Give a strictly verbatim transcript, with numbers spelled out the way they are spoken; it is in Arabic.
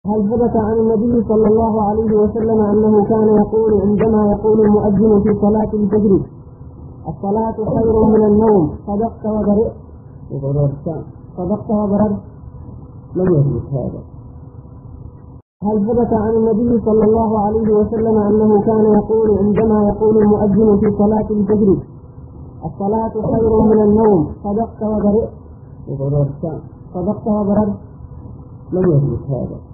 هل ثبت عن النبي صلى الله عليه وسلم أنه كان يقول عندما يقول المؤذن في صلاة الفجر: الصلاة خير من النوم، صدقت وبررت صدقت وبررت؟ لم يثبت هذا. هل ثبت عن النبي صلى الله عليه وسلم أنه كان يقول عندما يقول المؤذن في صلاة الفجر: الصلاة خير من النوم، صدقت وبررت؟ صدقت وبررت؟ لم يثبت هذا.